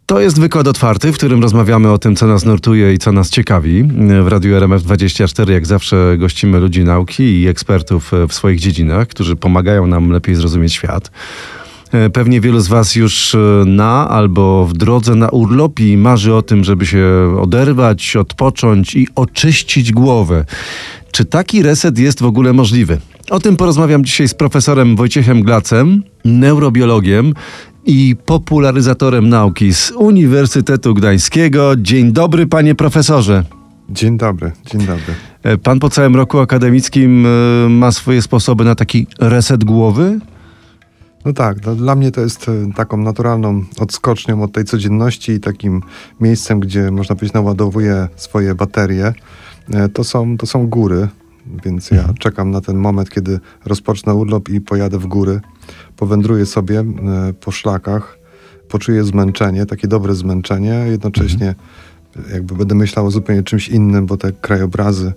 To jest wykład otwarty, w którym rozmawiamy o tym, co nas nurtuje i co nas ciekawi. W Radiu RMF24 jak zawsze gościmy ludzi nauki i ekspertów w swoich dziedzinach, którzy pomagają nam lepiej zrozumieć świat. Pewnie wielu z was już albo w drodze na urlop i marzy o tym, żeby się oderwać, odpocząć i oczyścić głowę. Czy taki reset jest w ogóle możliwy? O tym porozmawiam dzisiaj z profesorem Wojciechem Glacem, neurobiologiem i popularyzatorem nauki z Uniwersytetu Gdańskiego. Dzień dobry, panie profesorze. Dzień dobry, dzień dobry. Pan po całym roku akademickim ma swoje sposoby na taki reset głowy? No tak, dla mnie to jest taką naturalną odskocznią od tej codzienności i takim miejscem, gdzie można powiedzieć naładowuję swoje baterie. To są góry, więc ja czekam na ten moment, kiedy rozpocznę urlop i pojadę w góry. Powędruję sobie po szlakach, poczuję zmęczenie, takie dobre zmęczenie, jednocześnie jakby będę myślał o zupełnie czymś innym, bo te krajobrazy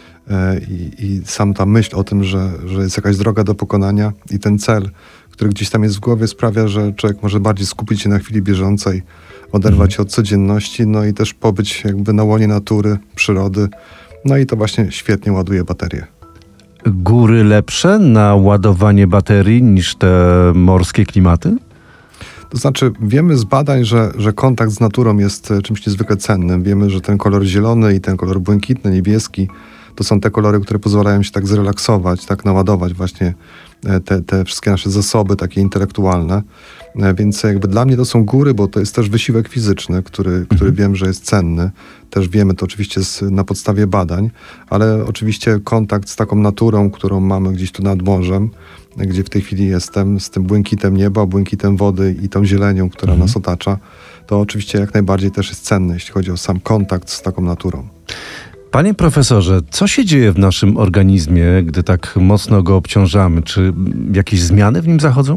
i sam ta myśl o tym, że jest jakaś droga do pokonania i ten cel, który gdzieś tam jest w głowie, sprawia, że człowiek może bardziej skupić się na chwili bieżącej, oderwać się od codzienności, no i też pobyć jakby na łonie natury, przyrody. No i to właśnie świetnie ładuje baterię. Góry lepsze na ładowanie baterii niż te morskie klimaty? To znaczy, wiemy z badań, że kontakt z naturą jest czymś niezwykle cennym. Wiemy, że ten kolor zielony i ten kolor błękitny, niebieski, to są te kolory, które pozwalają się tak zrelaksować, tak naładować właśnie te wszystkie nasze zasoby takie intelektualne. Więc jakby dla mnie to są góry, bo to jest też wysiłek fizyczny, który wiem, że jest cenny. Też wiemy to oczywiście na podstawie badań, ale oczywiście kontakt z taką naturą, którą mamy gdzieś tu nad morzem, gdzie w tej chwili jestem, z tym błękitem nieba, błękitem wody i tą zielenią, która nas otacza, to oczywiście jak najbardziej też jest cenne, jeśli chodzi o sam kontakt z taką naturą. Panie profesorze, co się dzieje w naszym organizmie, gdy tak mocno go obciążamy? Czy jakieś zmiany w nim zachodzą?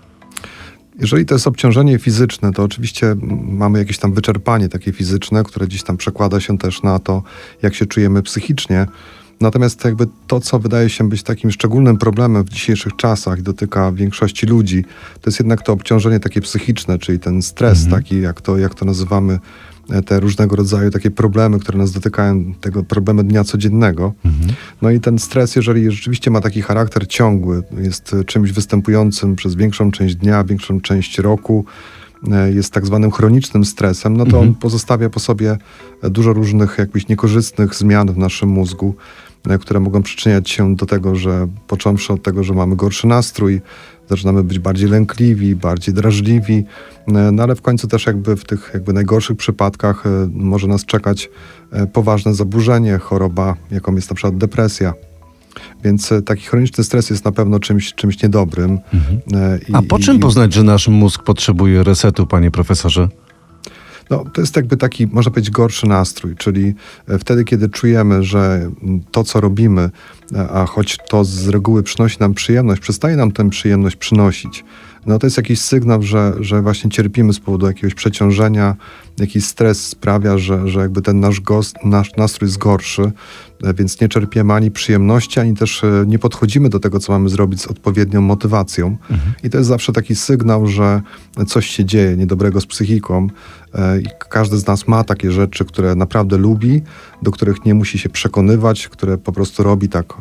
Jeżeli to jest obciążenie fizyczne, to oczywiście mamy jakieś tam wyczerpanie takie fizyczne, które gdzieś tam przekłada się też na to, jak się czujemy psychicznie. Natomiast jakby to, co wydaje się być takim szczególnym problemem w dzisiejszych czasach i dotyka większości ludzi, to jest jednak to obciążenie takie psychiczne, czyli ten stres taki, jak to nazywamy, te różnego rodzaju takie problemy, które nas dotykają, tego problemy dnia codziennego. No i ten stres, jeżeli rzeczywiście ma taki charakter ciągły, jest czymś występującym przez większą część dnia, większą część roku, jest tak zwanym chronicznym stresem, no to on pozostawia po sobie dużo różnych jakichś niekorzystnych zmian w naszym mózgu, które mogą przyczyniać się do tego, że począwszy od tego, że mamy gorszy nastrój, zaczynamy być bardziej lękliwi, bardziej drażliwi, no ale w końcu też jakby w tych jakby najgorszych przypadkach może nas czekać poważne zaburzenie, choroba, jaką jest na przykład depresja. Więc taki chroniczny stres jest na pewno czymś niedobrym. A po czym poznać, że nasz mózg potrzebuje resetu, panie profesorze? No, to jest jakby taki, można powiedzieć, gorszy nastrój, czyli wtedy, kiedy czujemy, że to, co robimy, a choć to z reguły przynosi nam przyjemność, przestaje nam tę przyjemność przynosić, no to jest jakiś sygnał, że właśnie cierpimy z powodu jakiegoś przeciążenia, jakiś stres sprawia, że jakby ten nasz nastrój jest gorszy, więc nie czerpiemy ani przyjemności, ani też nie podchodzimy do tego, co mamy zrobić z odpowiednią motywacją. I to jest zawsze taki sygnał, że coś się dzieje niedobrego z psychiką i każdy z nas ma takie rzeczy, które naprawdę lubi, do których nie musi się przekonywać, które po prostu robi tak,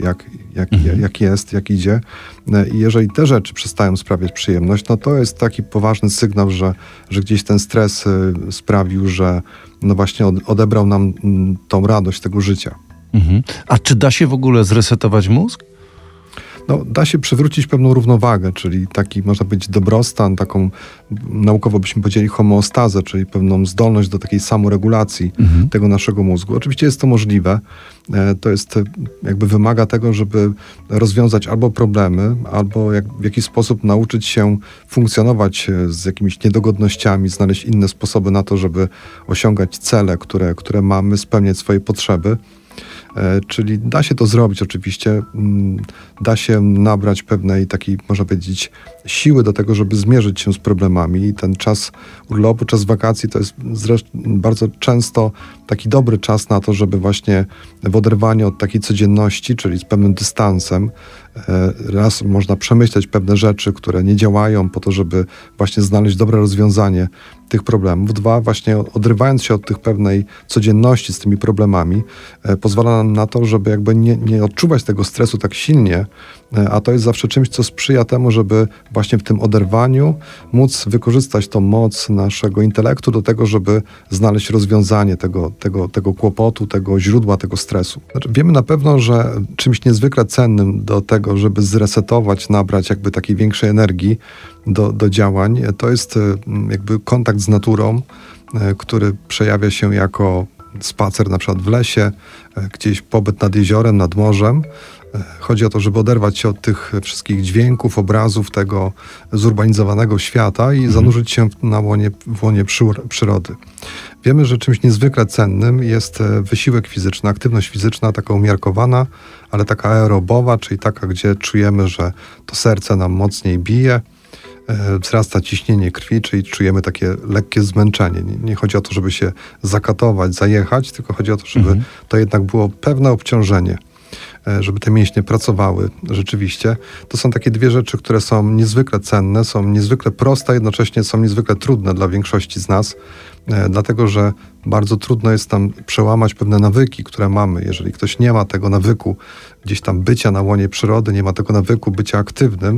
jak jest, jak idzie. I jeżeli te rzeczy przestają sprawiać przyjemność, no to jest taki poważny sygnał, że gdzieś ten stres sprawił, że no właśnie odebrał nam tą radość tego życia. A czy da się w ogóle zresetować mózg? No, da się przywrócić pewną równowagę, czyli taki, można powiedzieć, dobrostan, taką naukowo byśmy powiedzieli homeostazę, czyli pewną zdolność do takiej samoregulacji tego naszego mózgu. Oczywiście jest to możliwe. To jest, jakby wymaga tego, żeby rozwiązać albo problemy, albo w jakiś sposób nauczyć się funkcjonować z jakimiś niedogodnościami, znaleźć inne sposoby na to, żeby osiągać cele, które mamy, spełniać swoje potrzeby. Czyli da się to zrobić oczywiście, da się nabrać pewnej takiej, można powiedzieć, siły do tego, żeby zmierzyć się z problemami. I ten czas urlopu, czas wakacji to jest zresztą bardzo często taki dobry czas na to, żeby właśnie w oderwaniu od takiej codzienności, czyli z pewnym dystansem, raz można przemyśleć pewne rzeczy, które nie działają po to, żeby właśnie znaleźć dobre rozwiązanie tych problemów. Dwa, właśnie odrywając się od tych pewnej codzienności z tymi problemami, pozwala nam na to, żeby jakby nie odczuwać tego stresu tak silnie, a to jest zawsze czymś, co sprzyja temu, żeby właśnie w tym oderwaniu móc wykorzystać tą moc naszego intelektu do tego, żeby znaleźć rozwiązanie tego kłopotu, tego źródła tego stresu. Znaczy, wiemy na pewno, że czymś niezwykle cennym do tego, żeby zresetować, nabrać jakby takiej większej energii do działań, to jest jakby kontakt z naturą, który przejawia się jako spacer na przykład w lesie, gdzieś pobyt nad jeziorem, nad morzem. Chodzi o to, żeby oderwać się od tych wszystkich dźwięków, obrazów tego zurbanizowanego świata i zanurzyć się w łonie przyrody. Wiemy, że czymś niezwykle cennym jest wysiłek fizyczny, aktywność fizyczna, taka umiarkowana, ale taka aerobowa, czyli taka, gdzie czujemy, że to serce nam mocniej bije, wzrasta ciśnienie krwi, czyli czujemy takie lekkie zmęczenie. Nie chodzi o to, żeby się zakatować, zajechać, tylko chodzi o to, żeby to jednak było pewne obciążenie, żeby te mięśnie pracowały rzeczywiście. To są takie dwie rzeczy, które są niezwykle cenne, są niezwykle proste, jednocześnie są niezwykle trudne dla większości z nas, dlatego że bardzo trudno jest tam przełamać pewne nawyki, które mamy. Jeżeli ktoś nie ma tego nawyku gdzieś tam bycia na łonie przyrody, nie ma tego nawyku bycia aktywnym,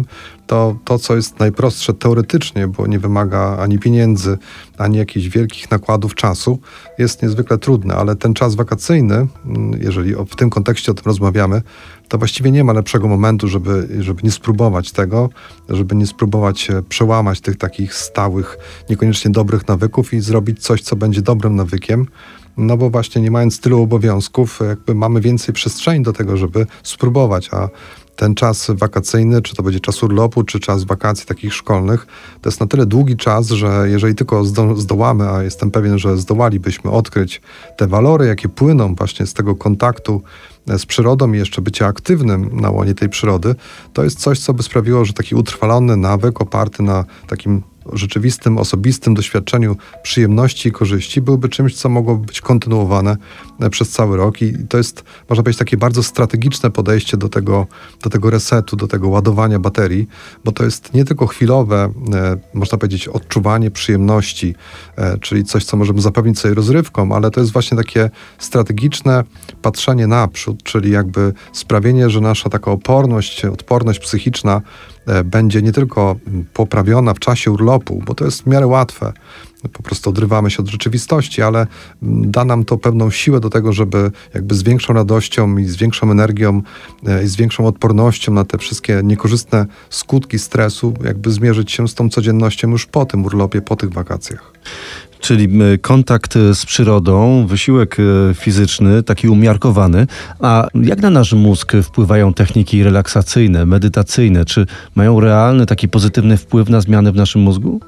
to co jest najprostsze teoretycznie, bo nie wymaga ani pieniędzy, ani jakichś wielkich nakładów czasu, jest niezwykle trudne, ale ten czas wakacyjny, jeżeli w tym kontekście o tym rozmawiamy, to właściwie nie ma lepszego momentu, żeby nie spróbować tego, żeby nie spróbować przełamać tych takich stałych, niekoniecznie dobrych nawyków i zrobić coś, co będzie dobrym nawykiem. No bo właśnie nie mając tylu obowiązków, jakby mamy więcej przestrzeni do tego, żeby spróbować, a ten czas wakacyjny, czy to będzie czas urlopu, czy czas wakacji takich szkolnych, to jest na tyle długi czas, że jeżeli tylko zdołamy, a jestem pewien, że zdołalibyśmy odkryć te walory, jakie płyną właśnie z tego kontaktu z przyrodą i jeszcze bycia aktywnym na łonie tej przyrody, to jest coś, co by sprawiło, że taki utrwalony nawyk oparty na takim rzeczywistym, osobistym doświadczeniu przyjemności i korzyści byłby czymś, co mogłoby być kontynuowane przez cały rok i to jest, można powiedzieć, takie bardzo strategiczne podejście do tego resetu, do tego ładowania baterii, bo to jest nie tylko chwilowe, można powiedzieć, odczuwanie przyjemności, czyli coś, co możemy zapewnić sobie rozrywką, ale to jest właśnie takie strategiczne patrzenie naprzód, czyli jakby sprawienie, że nasza taka odporność psychiczna będzie nie tylko poprawiona w czasie urlopu, bo to jest w miarę łatwe, po prostu odrywamy się od rzeczywistości, ale da nam to pewną siłę do tego, żeby jakby z większą radością i z większą energią i z większą odpornością na te wszystkie niekorzystne skutki stresu jakby zmierzyć się z tą codziennością już po tym urlopie, po tych wakacjach. Czyli kontakt z przyrodą, wysiłek fizyczny, taki umiarkowany. A jak na nasz mózg wpływają techniki relaksacyjne, medytacyjne? Czy mają realny, taki pozytywny wpływ na zmiany w naszym mózgu?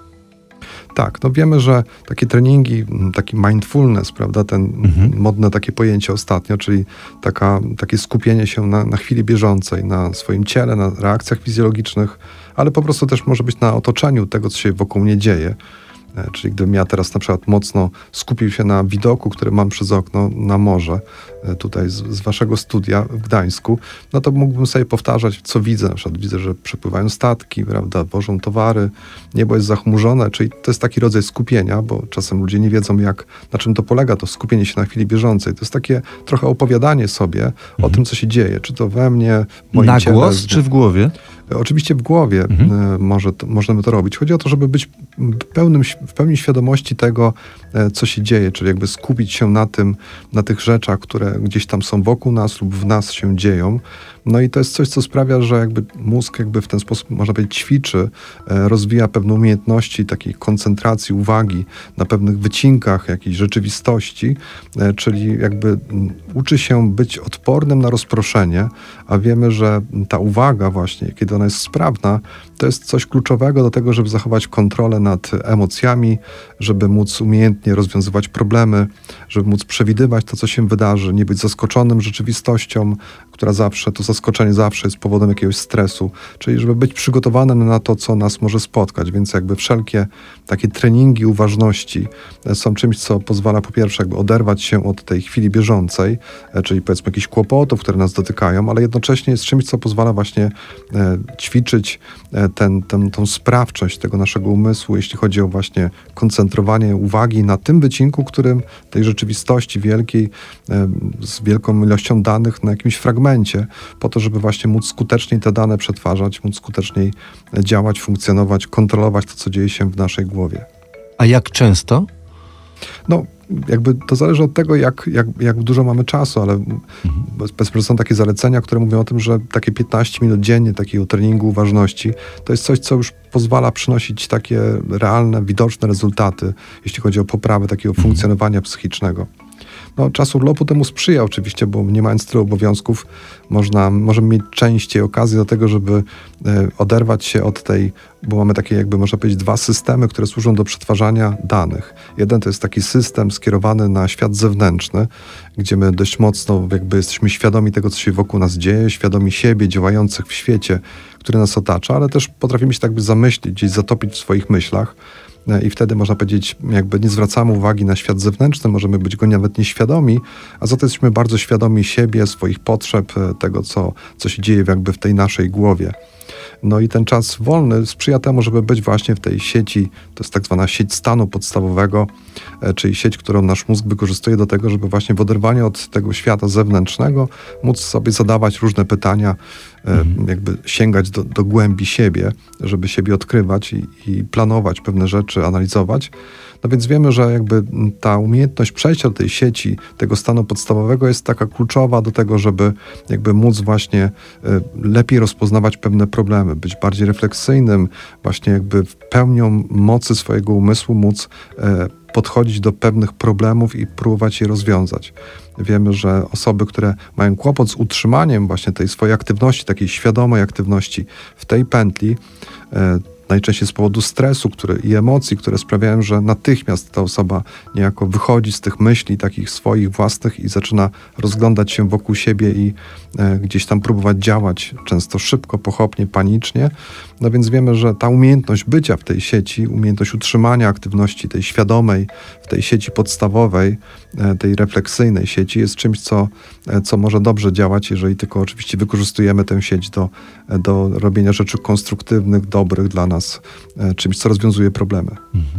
Tak, no wiemy, że takie treningi, taki mindfulness, prawda, modne takie pojęcie ostatnio, czyli takie skupienie się na chwili bieżącej, na swoim ciele, na reakcjach fizjologicznych, ale po prostu też może być na otoczeniu tego, co się wokół mnie dzieje. Czyli gdybym ja teraz na przykład mocno skupił się na widoku, który mam przez okno na morze, tutaj z waszego studia w Gdańsku, no to mógłbym sobie powtarzać, co widzę. Na przykład widzę, że przepływają statki, prawda, wożą towary, niebo jest zachmurzone, czyli to jest taki rodzaj skupienia, bo czasem ludzie nie wiedzą, na czym to polega, to skupienie się na chwili bieżącej. To jest takie trochę opowiadanie sobie o tym, co się dzieje, czy to we mnie, w moim ciele. Na głos, czy w głowie? Oczywiście w głowie możemy to robić. Chodzi o to, żeby być w pełni świadomości tego, co się dzieje, czyli jakby skupić się na tych rzeczach, które gdzieś tam są wokół nas lub w nas się dzieją. No i to jest coś, co sprawia, że jakby mózg jakby w ten sposób, można powiedzieć, ćwiczy, rozwija pewne umiejętności takiej koncentracji uwagi na pewnych wycinkach jakiejś rzeczywistości, czyli jakby uczy się być odpornym na rozproszenie, a wiemy, że ta uwaga właśnie, kiedy ona jest sprawna, to jest coś kluczowego do tego, żeby zachować kontrolę nad emocjami, żeby móc umiejętnie rozwiązywać problemy, żeby móc przewidywać to, co się wydarzy, nie być zaskoczonym rzeczywistością, która zawsze, to zaskoczenie zawsze jest powodem jakiegoś stresu, czyli żeby być przygotowanym na to, co nas może spotkać, więc jakby wszelkie takie treningi uważności są czymś, co pozwala po pierwsze jakby oderwać się od tej chwili bieżącej, czyli powiedzmy jakichś kłopotów, które nas dotykają, ale jednocześnie jest czymś, co pozwala właśnie ćwiczyć tą sprawczość tego naszego umysłu, jeśli chodzi o właśnie koncentrowanie uwagi na tym wycinku, którym tej rzeczywistości wielkiej, z wielką ilością danych na jakimś fragmencie, po to, żeby właśnie móc skuteczniej te dane przetwarzać, móc skuteczniej działać, funkcjonować, kontrolować to, co dzieje się w naszej głowie. A jak często? No, jakby to zależy od tego, jak dużo mamy czasu, ale powiedzmy, że są takie zalecenia, które mówią o tym, że takie 15 minut dziennie takiego treningu uważności to jest coś, co już pozwala przynosić takie realne, widoczne rezultaty, jeśli chodzi o poprawę takiego funkcjonowania psychicznego. No, czas urlopu temu sprzyja oczywiście, bo nie mając tylu obowiązków możemy mieć częściej okazję do tego, żeby oderwać się od tej, bo mamy takie jakby można powiedzieć 2 systemy, które służą do przetwarzania danych. Jeden to jest taki system skierowany na świat zewnętrzny, gdzie my dość mocno jakby jesteśmy świadomi tego, co się wokół nas dzieje, świadomi siebie, działających w świecie, który nas otacza, ale też potrafimy się tak by zamyślić, gdzieś zatopić w swoich myślach. I wtedy można powiedzieć, jakby nie zwracamy uwagi na świat zewnętrzny, możemy być go nawet nieświadomi, a za to jesteśmy bardzo świadomi siebie, swoich potrzeb, tego, co się dzieje jakby w tej naszej głowie. No i ten czas wolny sprzyja temu, żeby być właśnie w tej sieci, to jest tak zwana sieć stanu podstawowego, czyli sieć, którą nasz mózg wykorzystuje do tego, żeby właśnie w oderwaniu od tego świata zewnętrznego móc sobie zadawać różne pytania, jakby sięgać do głębi siebie, żeby siebie odkrywać i planować pewne rzeczy, analizować. No więc wiemy, że jakby ta umiejętność przejścia do tej sieci, tego stanu podstawowego jest taka kluczowa do tego, żeby jakby móc właśnie lepiej rozpoznawać pewne problemy, być bardziej refleksyjnym, właśnie jakby w pełnią mocy swojego umysłu móc podchodzić do pewnych problemów i próbować je rozwiązać. Wiemy, że osoby, które mają kłopot z utrzymaniem właśnie tej swojej aktywności, takiej świadomej aktywności w tej pętli, najczęściej z powodu stresu i emocji, które sprawiają, że natychmiast ta osoba niejako wychodzi z tych myśli takich swoich własnych i zaczyna rozglądać się wokół siebie i gdzieś tam próbować działać, często szybko, pochopnie, panicznie. No więc wiemy, że ta umiejętność bycia w tej sieci, umiejętność utrzymania aktywności tej świadomej w tej sieci podstawowej, tej refleksyjnej sieci jest czymś, co może dobrze działać, jeżeli tylko oczywiście wykorzystujemy tę sieć do robienia rzeczy konstruktywnych, dobrych dla nas, czymś, co rozwiązuje problemy.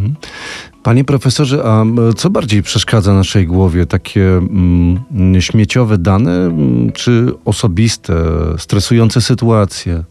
Panie profesorze, a co bardziej przeszkadza naszej głowie? Takie śmieciowe dane, czy osobiste, stresujące sytuacje?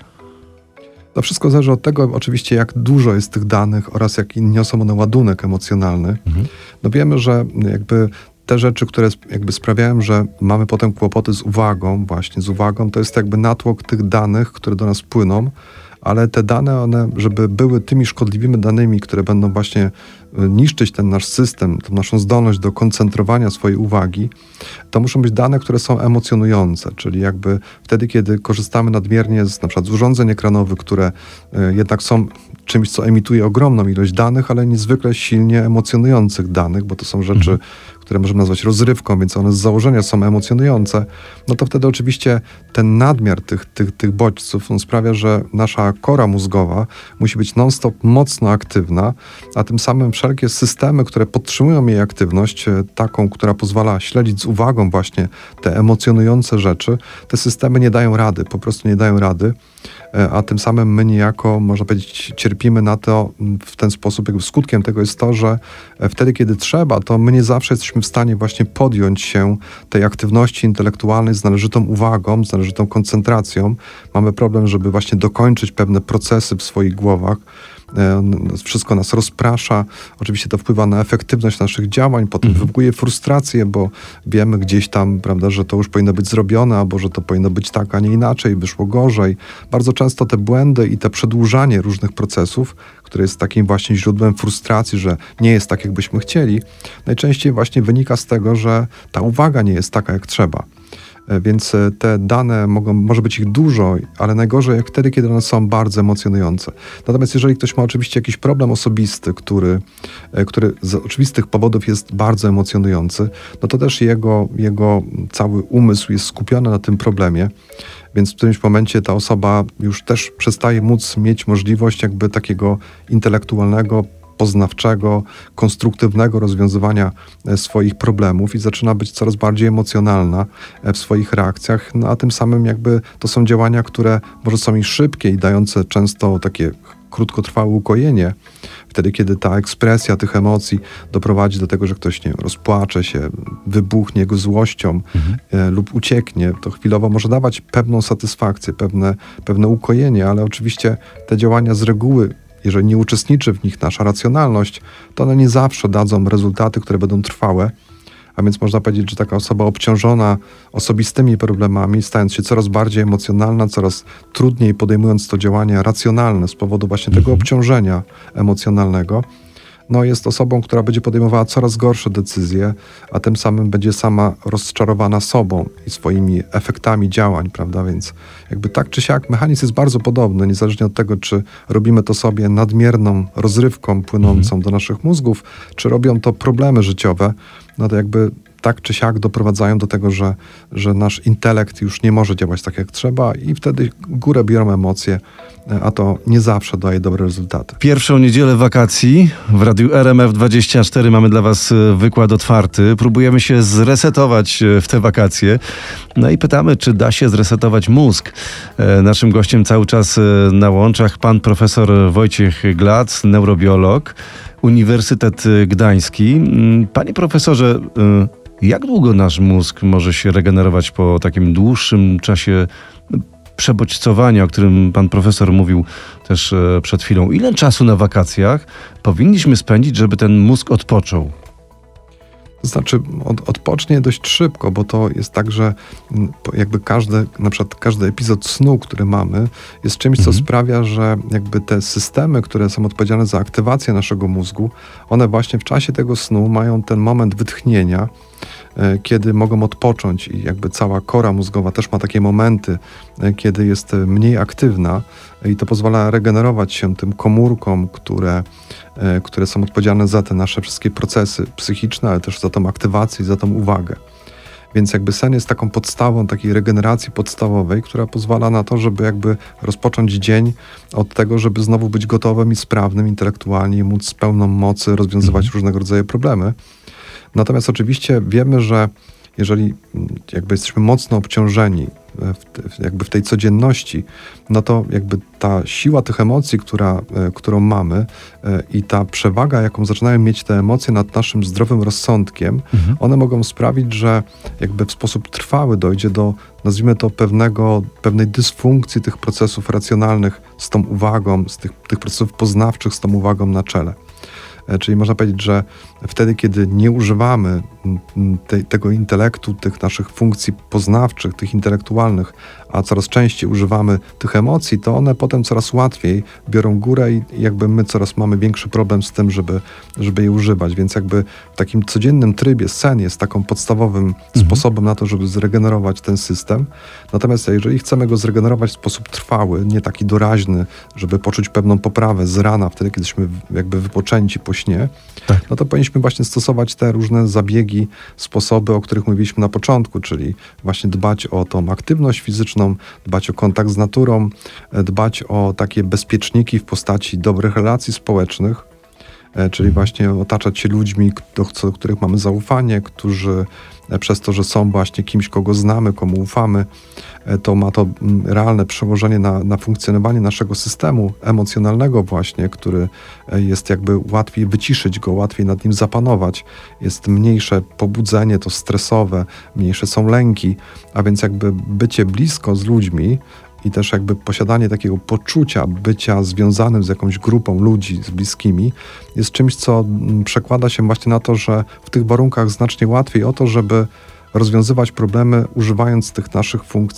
To wszystko zależy od tego oczywiście, jak dużo jest tych danych oraz jaki niosą one ładunek emocjonalny. No wiemy, że jakby te rzeczy, które jakby sprawiają, że mamy potem kłopoty z uwagą, to jest jakby natłok tych danych, które do nas płyną, ale te dane, one, żeby były tymi szkodliwymi danymi, które będą właśnie niszczyć ten nasz system, tą naszą zdolność do koncentrowania swojej uwagi, to muszą być dane, które są emocjonujące, czyli jakby wtedy, kiedy korzystamy nadmiernie na przykład z urządzeń ekranowych, które jednak są czymś, co emituje ogromną ilość danych, ale niezwykle silnie emocjonujących danych, bo to są rzeczy, które możemy nazwać rozrywką, więc one z założenia są emocjonujące, no to wtedy oczywiście ten nadmiar tych bodźców sprawia, że nasza kora mózgowa musi być non-stop mocno aktywna, a tym samym wszelkie systemy, które podtrzymują jej aktywność, taką, która pozwala śledzić z uwagą właśnie te emocjonujące rzeczy, te systemy nie dają rady, po prostu nie dają rady, a tym samym my niejako, można powiedzieć, cierpimy na to w ten sposób, jakby skutkiem tego jest to, że wtedy, kiedy trzeba, to my nie zawsze jesteśmy w stanie właśnie podjąć się tej aktywności intelektualnej z należytą uwagą, z należytą koncentracją. Mamy problem, żeby właśnie dokończyć pewne procesy w swoich głowach. Wszystko nas rozprasza. Oczywiście to wpływa na efektywność naszych działań, potem wywołuje frustrację, bo wiemy gdzieś tam, prawda, że to już powinno być zrobione, albo że to powinno być tak, a nie inaczej, wyszło gorzej. Bardzo często te błędy i te przedłużanie różnych procesów, które jest takim właśnie źródłem frustracji, że nie jest tak, jakbyśmy chcieli, najczęściej właśnie wynika z tego, że ta uwaga nie jest taka, jak trzeba. Więc te dane może być ich dużo, ale najgorzej jak wtedy, kiedy one są bardzo emocjonujące. Natomiast jeżeli ktoś ma oczywiście jakiś problem osobisty, który z oczywistych powodów jest bardzo emocjonujący, no to też jego cały umysł jest skupiony na tym problemie, więc w którymś momencie ta osoba już też przestaje móc mieć możliwość jakby takiego intelektualnego, poznawczego, konstruktywnego rozwiązywania swoich problemów i zaczyna być coraz bardziej emocjonalna w swoich reakcjach, no a tym samym jakby to są działania, które może są i szybkie i dające często takie krótkotrwałe ukojenie, wtedy kiedy ta ekspresja tych emocji doprowadzi do tego, że ktoś, nie wiem, rozpłacze się, wybuchnie go złością lub ucieknie, to chwilowo może dawać pewną satysfakcję, pewne ukojenie, ale oczywiście te działania z reguły, jeżeli nie uczestniczy w nich nasza racjonalność, to one nie zawsze dadzą rezultaty, które będą trwałe. A więc można powiedzieć, że taka osoba obciążona osobistymi problemami, stając się coraz bardziej emocjonalna, coraz trudniej podejmując to działania racjonalne z powodu właśnie tego obciążenia emocjonalnego, no jest osobą, która będzie podejmowała coraz gorsze decyzje, a tym samym będzie sama rozczarowana sobą i swoimi efektami działań, prawda? Więc jakby tak czy siak mechanizm jest bardzo podobny, niezależnie od tego, czy robimy to sobie nadmierną rozrywką płynącą do naszych mózgów, czy robią to problemy życiowe, no to jakby tak czy siak doprowadzają do tego, że nasz intelekt już nie może działać tak jak trzeba i wtedy górę biorą emocje, a to nie zawsze daje dobre rezultaty. Pierwszą niedzielę wakacji w Radiu RMF24 mamy dla Was wykład otwarty. Próbujemy się zresetować w te wakacje. No i pytamy, czy da się zresetować mózg. Naszym gościem cały czas na łączach pan profesor Wojciech Glac, neurobiolog, Uniwersytet Gdański. Panie profesorze, jak długo nasz mózg może się regenerować po takim dłuższym czasie przebodźcowania, o którym pan profesor mówił też przed chwilą? Ile czasu na wakacjach powinniśmy spędzić, żeby ten mózg odpoczął? To znaczy odpocznie dość szybko, bo to jest tak, że jakby na przykład każdy epizod snu, który mamy, jest czymś, co sprawia, że jakby te systemy, które są odpowiedzialne za aktywację naszego mózgu, one właśnie w czasie tego snu mają ten moment wytchnienia, kiedy mogą odpocząć i jakby cała kora mózgowa też ma takie momenty, kiedy jest mniej aktywna i to pozwala regenerować się tym komórkom, które są odpowiedzialne za te nasze wszystkie procesy psychiczne, ale też za tą aktywację i za tą uwagę. Więc jakby sen jest taką podstawą takiej regeneracji podstawowej, która pozwala na to, żeby jakby rozpocząć dzień od tego, żeby znowu być gotowym i sprawnym intelektualnie i móc z pełną mocy rozwiązywać różnego rodzaju problemy. Natomiast oczywiście wiemy, że jeżeli jakby jesteśmy mocno obciążeni jakby w tej codzienności, no to jakby ta siła tych emocji, którą mamy i ta przewaga, jaką zaczynają mieć te emocje nad naszym zdrowym rozsądkiem, one mogą sprawić, że jakby w sposób trwały dojdzie do, nazwijmy to, pewnej dysfunkcji tych procesów racjonalnych z tą uwagą, z tych procesów poznawczych z tą uwagą na czele. Czyli można powiedzieć, że wtedy, kiedy nie używamy tego intelektu, tych naszych funkcji poznawczych, tych intelektualnych, a coraz częściej używamy tych emocji, to one potem coraz łatwiej biorą górę i jakby my coraz mamy większy problem z tym, żeby je używać. Więc jakby w takim codziennym trybie sen jest taką podstawowym sposobem na to, żeby zregenerować ten system. Natomiast jeżeli chcemy go zregenerować w sposób trwały, nie taki doraźny, żeby poczuć pewną poprawę z rana, wtedy kiedy jesteśmy jakby wypoczęci po śnie, no to powinniśmy właśnie stosować te różne zabiegi, sposoby, o których mówiliśmy na początku, czyli właśnie dbać o tą aktywność fizyczną, dbać o kontakt z naturą, dbać o takie bezpieczniki w postaci dobrych relacji społecznych, czyli właśnie otaczać się ludźmi, do których mamy zaufanie, którzy przez to, że są właśnie kimś, kogo znamy, komu ufamy, to ma to realne przełożenie na funkcjonowanie naszego systemu emocjonalnego właśnie, który jest jakby łatwiej wyciszyć go, łatwiej nad nim zapanować. Jest mniejsze pobudzenie, to stresowe, mniejsze są lęki, a więc jakby bycie blisko z ludźmi i też jakby posiadanie takiego poczucia bycia związanym z jakąś grupą ludzi, z bliskimi, jest czymś, co przekłada się właśnie na to, że w tych warunkach znacznie łatwiej o to, żeby rozwiązywać problemy używając tych naszych funkcji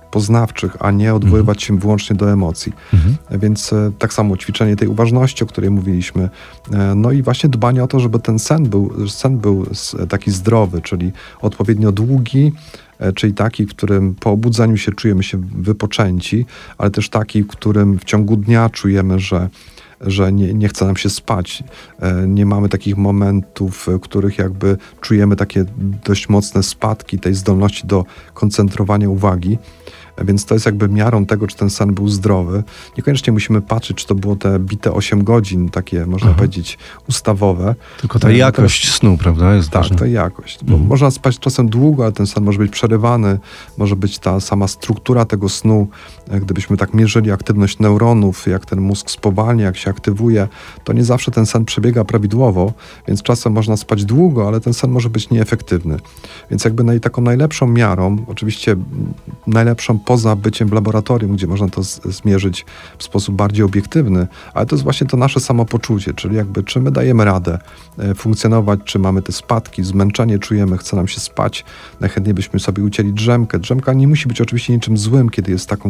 poznawczych, a nie odwoływać się wyłącznie do emocji. Więc tak samo ćwiczenie tej uważności, o której mówiliśmy, no i właśnie dbanie o to, żeby ten sen był taki zdrowy, czyli odpowiednio długi, czyli taki, w którym po obudzeniu się czujemy się wypoczęci, ale też taki, w którym w ciągu dnia czujemy, że nie chce nam się spać. Nie mamy takich momentów, w których jakby czujemy takie dość mocne spadki tej zdolności do koncentrowania uwagi. Więc to jest jakby miarą tego, czy ten sen był zdrowy. Niekoniecznie musimy patrzeć, czy to było te bite 8 godzin, takie można powiedzieć ustawowe. Tylko ta jakość snu, prawda, jest tak, ważna. ta jakość. Bo można spać czasem długo, ale ten sen może być przerywany, może być ta sama struktura tego snu. Gdybyśmy tak mierzyli aktywność neuronów, jak ten mózg spowalnia, jak się aktywuje, to nie zawsze ten sen przebiega prawidłowo, więc czasem można spać długo, ale ten sen może być nieefektywny. Więc jakby taką najlepszą miarą, oczywiście najlepszą poza byciem w laboratorium, gdzie można to zmierzyć w sposób bardziej obiektywny, ale to jest właśnie to nasze samopoczucie, czyli jakby czy my dajemy radę funkcjonować, czy mamy te spadki, zmęczenie czujemy, chce nam się spać, najchętniej byśmy sobie ucięli drzemkę. Drzemka nie musi być oczywiście niczym złym, kiedy jest taką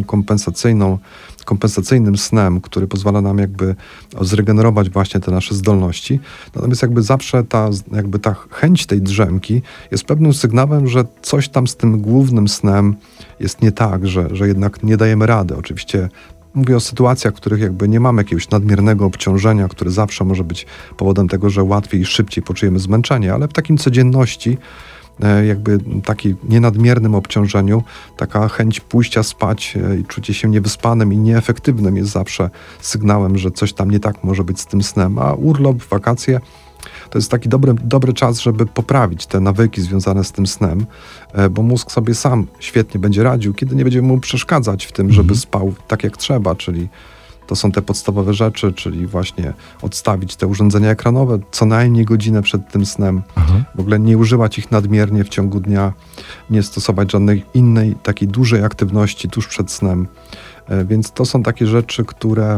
kompensacyjnym snem, który pozwala nam jakby zregenerować właśnie te nasze zdolności. Natomiast jakby zawsze ta chęć tej drzemki jest pewnym sygnałem, że coś tam z tym głównym snem jest nie tak, że jednak nie dajemy rady. Oczywiście mówię o sytuacjach, w których jakby nie mamy jakiegoś nadmiernego obciążenia, które zawsze może być powodem tego, że łatwiej i szybciej poczujemy zmęczenie, ale w takim codzienności, jakby takim nienadmiernym obciążeniu, taka chęć pójścia spać i czucie się niewyspanym i nieefektywnym jest zawsze sygnałem, że coś tam nie tak może być z tym snem. A urlop, wakacje to jest taki dobry czas, żeby poprawić te nawyki związane z tym snem, bo mózg sobie sam świetnie będzie radził, kiedy nie będziemy mu przeszkadzać w tym, żeby spał tak jak trzeba, czyli to są te podstawowe rzeczy, czyli właśnie odstawić te urządzenia ekranowe co najmniej godzinę przed tym snem. W ogóle nie używać ich nadmiernie w ciągu dnia, nie stosować żadnej innej takiej dużej aktywności tuż przed snem. Więc to są takie rzeczy, które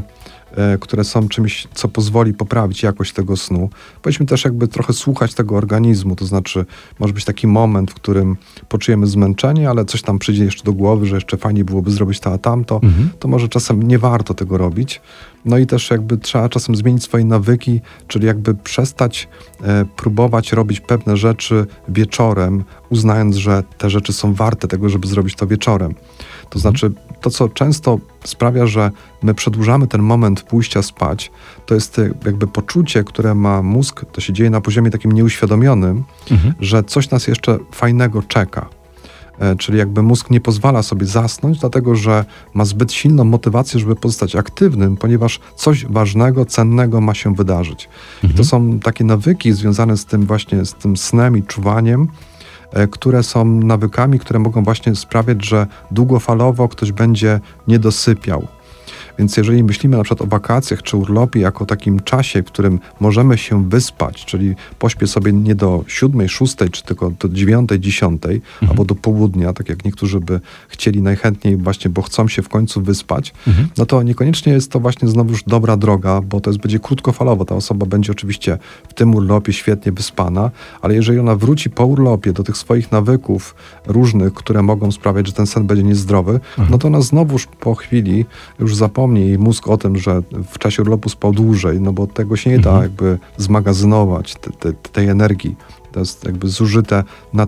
są czymś, co pozwoli poprawić jakość tego snu. Powinniśmy też jakby trochę słuchać tego organizmu, to znaczy może być taki moment, w którym poczujemy zmęczenie, ale coś tam przyjdzie jeszcze do głowy, że jeszcze fajnie byłoby zrobić to a tamto, to może czasem nie warto tego robić. No i też jakby trzeba czasem zmienić swoje nawyki, czyli jakby przestać próbować robić pewne rzeczy wieczorem, uznając, że te rzeczy są warte tego, żeby zrobić to wieczorem. To znaczy to, co często sprawia, że my przedłużamy ten moment pójścia spać, to jest jakby poczucie, które ma mózg, to się dzieje na poziomie takim nieuświadomionym, że coś nas jeszcze fajnego czeka. Czyli jakby mózg nie pozwala sobie zasnąć, dlatego że ma zbyt silną motywację, żeby pozostać aktywnym, ponieważ coś ważnego, cennego ma się wydarzyć. I to są takie nawyki związane z tym właśnie, z tym snem i czuwaniem, które są nawykami, które mogą właśnie sprawiać, że długofalowo ktoś będzie nie dosypiał. Więc jeżeli myślimy na przykład o wakacjach czy urlopie jako takim czasie, w którym możemy się wyspać, czyli pośpię sobie nie do 7, 6, czy tylko do 9, 10 albo do południa, tak jak niektórzy by chcieli najchętniej właśnie, bo chcą się w końcu wyspać, no to niekoniecznie jest to właśnie znowuż dobra droga, bo to będzie krótkofalowo. Ta osoba będzie oczywiście w tym urlopie świetnie wyspana, ale jeżeli ona wróci po urlopie do tych swoich nawyków różnych, które mogą sprawiać, że ten sen będzie niezdrowy, no to ona znowuż po chwili już zapomni jej mózg o tym, że w czasie urlopu spał dłużej, no bo tego się nie da jakby zmagazynować, tej energii. To jest jakby zużyte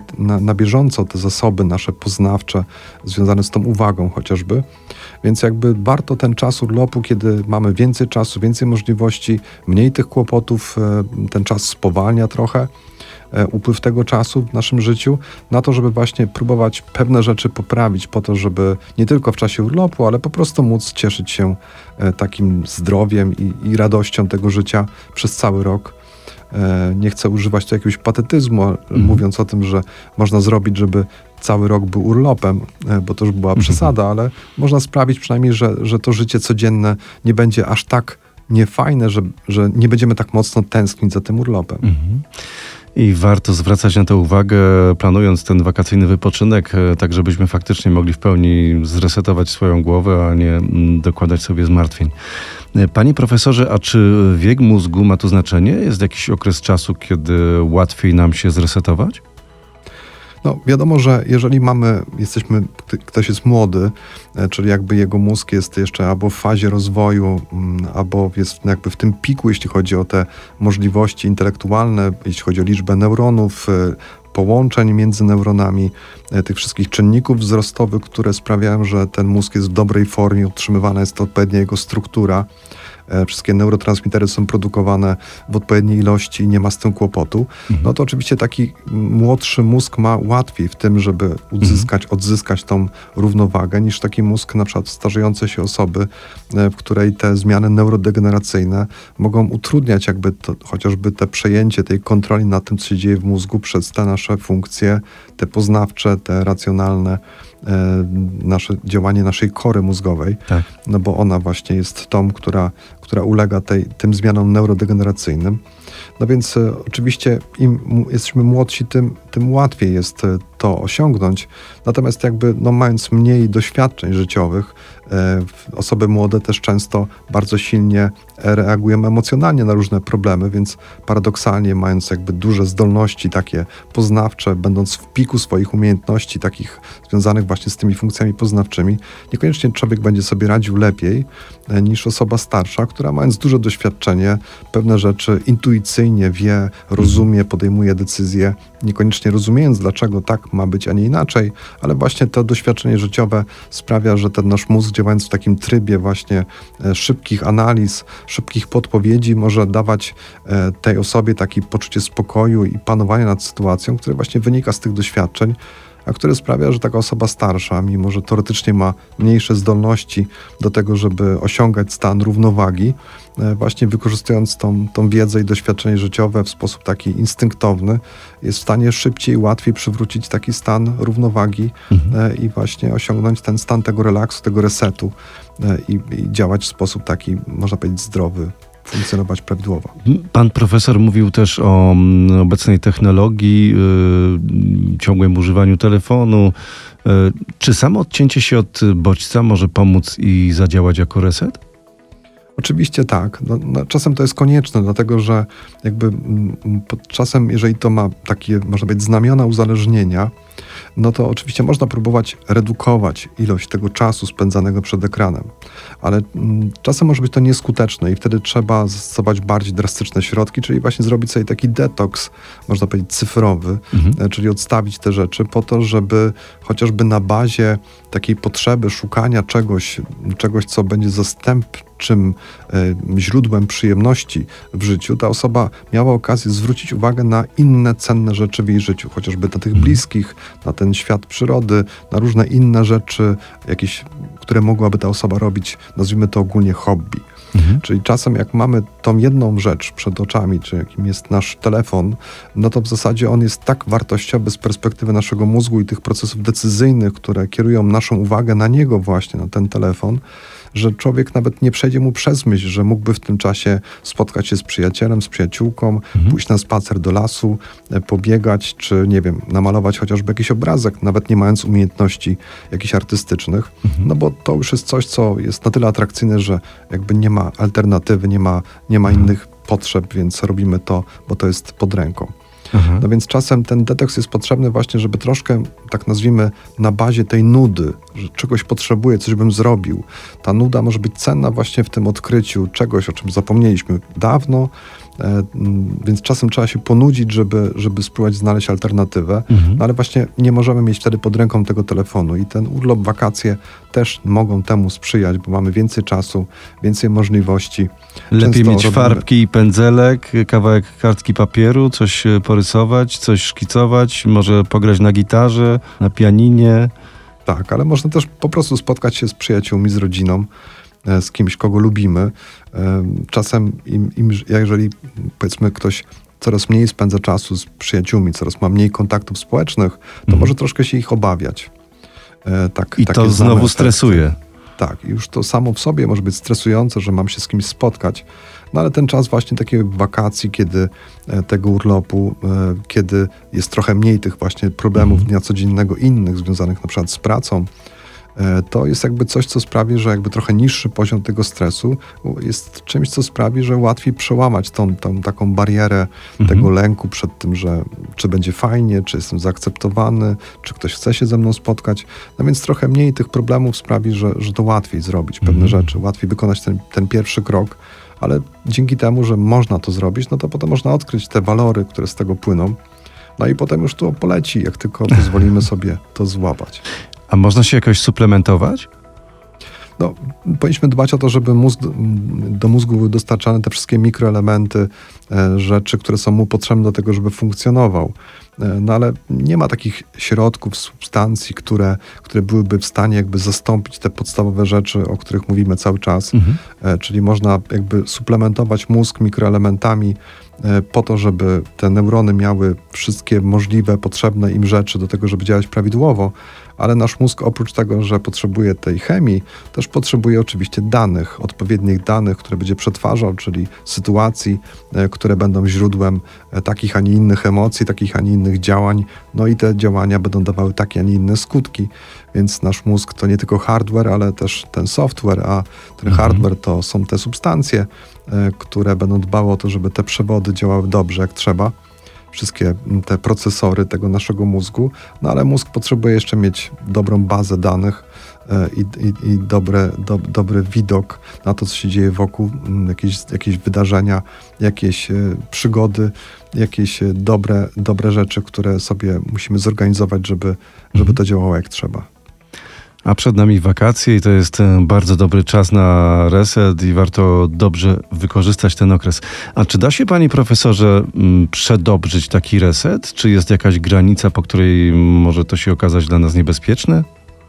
na bieżąco te zasoby nasze poznawcze związane z tą uwagą chociażby. Więc jakby warto ten czas urlopu, kiedy mamy więcej czasu, więcej możliwości, mniej tych kłopotów, ten czas spowalnia trochę upływ tego czasu w naszym życiu, na to, żeby właśnie próbować pewne rzeczy poprawić po to, żeby nie tylko w czasie urlopu, ale po prostu móc cieszyć się takim zdrowiem i radością tego życia przez cały rok. Nie chcę używać tu jakiegoś patetyzmu, mówiąc o tym, że można zrobić, żeby cały rok był urlopem, bo to już była przesada, ale można sprawić przynajmniej, że to życie codzienne nie będzie aż tak niefajne, że nie będziemy tak mocno tęsknić za tym urlopem. I warto zwracać na to uwagę, planując ten wakacyjny wypoczynek, tak żebyśmy faktycznie mogli w pełni zresetować swoją głowę, a nie dokładać sobie zmartwień. Panie profesorze, a czy wiek mózgu ma tu znaczenie? Jest jakiś okres czasu, kiedy łatwiej nam się zresetować? No wiadomo, że jeżeli ktoś jest młody, czyli jakby jego mózg jest jeszcze albo w fazie rozwoju, albo jest jakby w tym piku, jeśli chodzi o te możliwości intelektualne, jeśli chodzi o liczbę neuronów, połączeń między neuronami, tych wszystkich czynników wzrostowych, które sprawiają, że ten mózg jest w dobrej formie, utrzymywana jest odpowiednia jego struktura. Wszystkie neurotransmitery są produkowane w odpowiedniej ilości i nie ma z tym kłopotu, no to oczywiście taki młodszy mózg ma łatwiej w tym, żeby odzyskać tą równowagę, niż taki mózg na przykład starzejącej się osoby, w której te zmiany neurodegeneracyjne mogą utrudniać jakby chociażby te przejęcie tej kontroli nad tym, co się dzieje w mózgu przez te nasze funkcje, te poznawcze, te racjonalne, nasze działanie naszej kory mózgowej, tak. No bo ona właśnie jest tą, która ulega tym zmianom neurodegeneracyjnym. No więc oczywiście im jesteśmy młodsi, tym łatwiej jest to osiągnąć. Natomiast jakby mając mniej doświadczeń życiowych, osoby młode też często bardzo silnie reagują emocjonalnie na różne problemy, więc paradoksalnie mając jakby duże zdolności takie poznawcze, będąc w piku swoich umiejętności takich związanych właśnie z tymi funkcjami poznawczymi, niekoniecznie człowiek będzie sobie radził lepiej niż osoba starsza, która mając duże doświadczenie, pewne rzeczy intuicyjnie wie, rozumie, podejmuje decyzje, niekoniecznie rozumiejąc, dlaczego tak ma być, a nie inaczej, ale właśnie to doświadczenie życiowe sprawia, że ten nasz mózg, działając w takim trybie właśnie szybkich analiz, szybkich podpowiedzi, może dawać tej osobie takie poczucie spokoju i panowania nad sytuacją, które właśnie wynika z tych doświadczeń, a które sprawia, że taka osoba starsza, mimo że teoretycznie ma mniejsze zdolności do tego, żeby osiągać stan równowagi, właśnie wykorzystując tą wiedzę i doświadczenie życiowe w sposób taki instynktowny, jest w stanie szybciej i łatwiej przywrócić taki stan równowagi i właśnie osiągnąć ten stan tego relaksu, tego resetu i działać w sposób taki, można powiedzieć, zdrowy, funkcjonować prawidłowo. Pan profesor mówił też o obecnej technologii, ciągłym używaniu telefonu. Czy samo odcięcie się od bodźca może pomóc i zadziałać jako reset? Oczywiście tak. Czasem to jest konieczne, dlatego że jakby czasem, jeżeli to ma takie, można powiedzieć, znamiona uzależnienia, no to oczywiście można próbować redukować ilość tego czasu spędzanego przed ekranem, ale czasem może być to nieskuteczne i wtedy trzeba zastosować bardziej drastyczne środki, czyli właśnie zrobić sobie taki detoks, można powiedzieć cyfrowy, czyli odstawić te rzeczy po to, żeby chociażby na bazie takiej potrzeby szukania czegoś, co będzie zastępczym źródłem przyjemności w życiu, ta osoba miała okazję zwrócić uwagę na inne cenne rzeczy w jej życiu, chociażby na tych bliskich, na ten świat przyrody, na różne inne rzeczy, jakieś, które mogłaby ta osoba robić, nazwijmy to ogólnie hobby. Czyli czasem jak mamy tą jedną rzecz przed oczami, czy jakim jest nasz telefon, no to w zasadzie on jest tak wartościowy z perspektywy naszego mózgu i tych procesów decyzyjnych, które kierują naszą uwagę na niego właśnie, na ten telefon, że człowiek nawet nie przejdzie mu przez myśl, że mógłby w tym czasie spotkać się z przyjacielem, z przyjaciółką, pójść na spacer do lasu, pobiegać, czy nie wiem, namalować chociażby jakiś obrazek, nawet nie mając umiejętności jakichś artystycznych, no bo to już jest coś, co jest na tyle atrakcyjne, że jakby nie ma alternatywy, nie ma innych potrzeb, więc robimy to, bo to jest pod ręką. No więc czasem ten detoks jest potrzebny właśnie, żeby troszkę, tak nazwijmy, na bazie tej nudy, że czegoś potrzebuję, coś bym zrobił. Ta nuda może być cenna właśnie w tym odkryciu czegoś, o czym zapomnieliśmy dawno, więc czasem trzeba się ponudzić, żeby spróbować znaleźć alternatywę, no ale właśnie nie możemy mieć wtedy pod ręką tego telefonu i ten urlop, wakacje też mogą temu sprzyjać, bo mamy więcej czasu, więcej możliwości. Lepiej mieć farbki i pędzelek, kawałek kartki papieru, coś porysować, coś szkicować, może pograć na gitarze, na pianinie. Tak, ale można też po prostu spotkać się z przyjaciółmi, z rodziną, z kimś, kogo lubimy. Czasem jeżeli powiedzmy ktoś coraz mniej spędza czasu z przyjaciółmi, coraz ma mniej kontaktów społecznych, to może troszkę się ich obawiać. I to znowu stresuje. Tak, już to samo w sobie może być stresujące, że mam się z kimś spotkać, no ale ten czas właśnie takiej wakacji, kiedy tego urlopu, kiedy jest trochę mniej tych właśnie problemów dnia codziennego innych, związanych na przykład z pracą, to jest jakby coś, co sprawi, że jakby trochę niższy poziom tego stresu jest czymś, co sprawi, że łatwiej przełamać tą taką barierę tego lęku przed tym, że czy będzie fajnie, czy jestem zaakceptowany, czy ktoś chce się ze mną spotkać. No więc trochę mniej tych problemów sprawi, że to łatwiej zrobić pewne rzeczy, łatwiej wykonać ten pierwszy krok, ale dzięki temu, że można to zrobić, no to potem można odkryć te walory, które z tego płyną, no i potem już to poleci, jak tylko pozwolimy sobie to złapać. A można się jakoś suplementować? No, powinniśmy dbać o to, żeby do mózgu były dostarczane te wszystkie mikroelementy, rzeczy, które są mu potrzebne do tego, żeby funkcjonował. No ale nie ma takich środków, substancji, które byłyby w stanie jakby zastąpić te podstawowe rzeczy, o których mówimy cały czas. Czyli można jakby suplementować mózg mikroelementami po to, żeby te neurony miały wszystkie możliwe, potrzebne im rzeczy do tego, żeby działać prawidłowo, ale nasz mózg oprócz tego, że potrzebuje tej chemii, też potrzebuje oczywiście danych, odpowiednich danych, które będzie przetwarzał, czyli sytuacji, które będą źródłem takich, a nie innych emocji, takich, a nie innych działań, no i te działania będą dawały takie, a nie inne skutki. Więc nasz mózg to nie tylko hardware, ale też ten software, a ten hardware to są te substancje, które będą dbały o to, żeby te przewody działały dobrze, jak trzeba. Wszystkie te procesory tego naszego mózgu, no ale mózg potrzebuje jeszcze mieć dobrą bazę danych i dobry widok na to, co się dzieje wokół, jakieś wydarzenia, jakieś przygody, jakieś dobre rzeczy, które sobie musimy zorganizować, żeby to działało jak trzeba. A przed nami wakacje i to jest bardzo dobry czas na reset i warto dobrze wykorzystać ten okres. A czy da się, panie profesorze, przedobrzyć taki reset? Czy jest jakaś granica, po której może to się okazać dla nas niebezpieczne?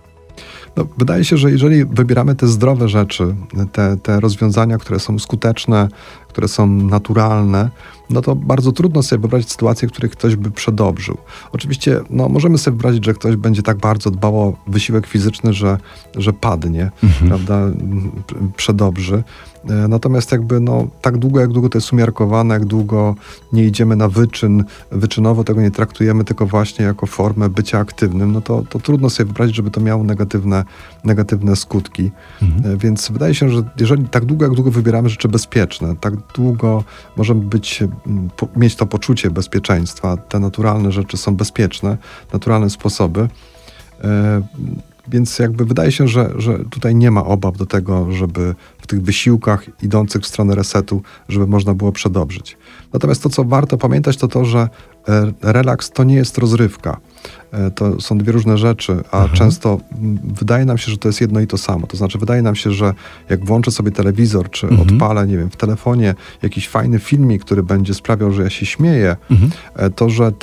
No, wydaje się, że jeżeli wybieramy te zdrowe rzeczy, te rozwiązania, które są skuteczne, które są naturalne, no to bardzo trudno sobie wyobrazić sytuację, w której ktoś by przedobrzył. Oczywiście możemy sobie wyobrazić, że ktoś będzie tak bardzo dbał o wysiłek fizyczny, że padnie, prawda, przedobrzy. Natomiast jakby tak długo, jak długo to jest umiarkowane, jak długo nie idziemy na wyczynowo tego nie traktujemy tylko właśnie jako formę bycia aktywnym, no to trudno sobie wyobrazić, żeby to miało negatywne skutki. Więc wydaje się, że jeżeli tak długo, jak długo wybieramy rzeczy bezpieczne, tak długo możemy mieć to poczucie bezpieczeństwa, te naturalne rzeczy są bezpieczne, naturalne sposoby, więc jakby wydaje się, że tutaj nie ma obaw do tego, żeby w tych wysiłkach idących w stronę resetu, żeby można było przedobrzyć. Natomiast to, co warto pamiętać, to, że relaks to nie jest rozrywka. To są dwie różne rzeczy, a często wydaje nam się, że to jest jedno i to samo. To znaczy wydaje nam się, że jak włączę sobie telewizor, czy odpalę, nie wiem, w telefonie jakiś fajny filmik, który będzie sprawiał, że ja się śmieję, to, że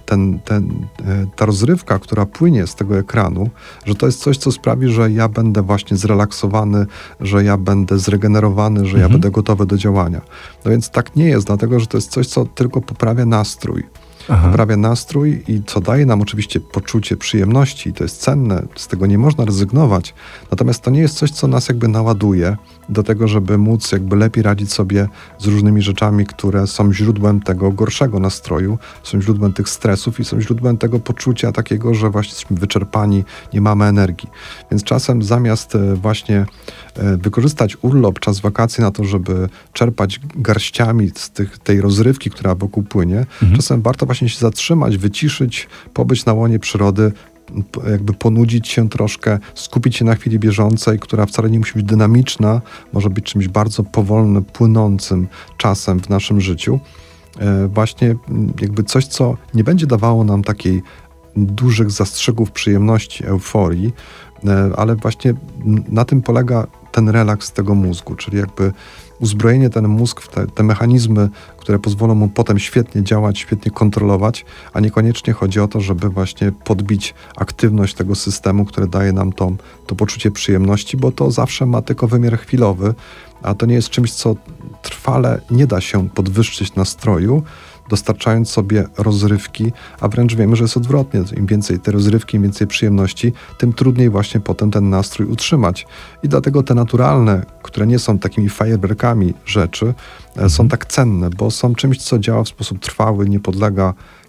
ta rozrywka, która płynie z tego ekranu, że to jest coś, co sprawi, że ja będę właśnie zrelaksowany, że ja będę zregenerowany, że ja będę gotowy do działania. No więc tak nie jest, dlatego, że to jest coś, co tylko poprawia nastrój. Poprawia nastrój i co daje nam oczywiście poczucie przyjemności, to jest cenne, z tego nie można rezygnować, natomiast to nie jest coś, co nas jakby naładuje do tego, żeby móc jakby lepiej radzić sobie z różnymi rzeczami, które są źródłem tego gorszego nastroju, są źródłem tych stresów i są źródłem tego poczucia takiego, że właśnie jesteśmy wyczerpani, nie mamy energii. Więc czasem zamiast właśnie wykorzystać urlop, czas wakacji na to, żeby czerpać garściami z tej rozrywki, która wokół płynie, czasem warto właśnie się zatrzymać, wyciszyć, pobyć na łonie przyrody, jakby ponudzić się troszkę, skupić się na chwili bieżącej, która wcale nie musi być dynamiczna, może być czymś bardzo powolnym, płynącym czasem w naszym życiu. Właśnie jakby coś, co nie będzie dawało nam takiej dużych zastrzegów przyjemności, euforii, ale właśnie na tym polega ten relaks tego mózgu, czyli jakby uzbrojenie ten mózg w te mechanizmy, które pozwolą mu potem świetnie działać, świetnie kontrolować, a niekoniecznie chodzi o to, żeby właśnie podbić aktywność tego systemu, które daje nam to poczucie przyjemności, bo to zawsze ma tylko wymiar chwilowy, a to nie jest czymś, co trwale nie da się podwyższyć nastroju, dostarczając sobie rozrywki, a wręcz wiemy, że jest odwrotnie. Im więcej tej rozrywki, im więcej przyjemności, tym trudniej właśnie potem ten nastrój utrzymać. I dlatego te naturalne, które nie są takimi fajerwerkami rzeczy, są tak cenne, bo są czymś, co działa w sposób trwały, nie podlega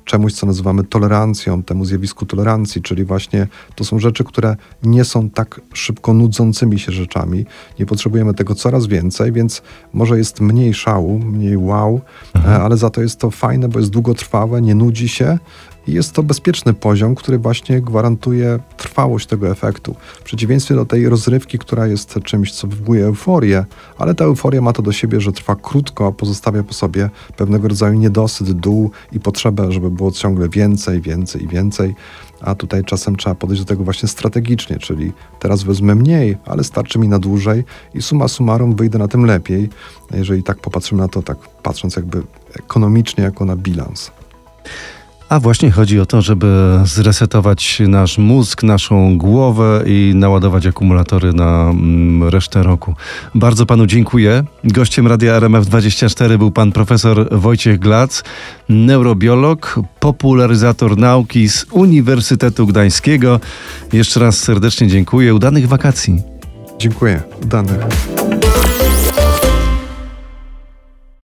czemuś, co nazywamy tolerancją, temu zjawisku tolerancji, czyli właśnie to są rzeczy, które nie są tak szybko nudzącymi się rzeczami. Nie potrzebujemy tego coraz więcej, więc może jest mniej szału, mniej wow, ale za to jest to fajne, bo jest długotrwałe, nie nudzi się i jest to bezpieczny poziom, który właśnie gwarantuje trwałość tego efektu. W przeciwieństwie do tej rozrywki, która jest czymś, co wywołuje euforię, ale ta euforia ma to do siebie, że trwa krótko, a pozostawia po sobie pewnego rodzaju niedosyt, dół i potrzebę, żeby było ciągle więcej, więcej i więcej. A tutaj czasem trzeba podejść do tego właśnie strategicznie, czyli teraz wezmę mniej, ale starczy mi na dłużej i summa summarum wyjdę na tym lepiej, jeżeli tak popatrzymy na to, tak patrząc jakby ekonomicznie, jako na bilans. A właśnie chodzi o to, żeby zresetować nasz mózg, naszą głowę i naładować akumulatory na resztę roku. Bardzo panu dziękuję. Gościem Radia RMF24 był pan profesor Wojciech Glac, neurobiolog, popularyzator nauki z Uniwersytetu Gdańskiego. Jeszcze raz serdecznie dziękuję. Udanych wakacji. Dziękuję. Udanych.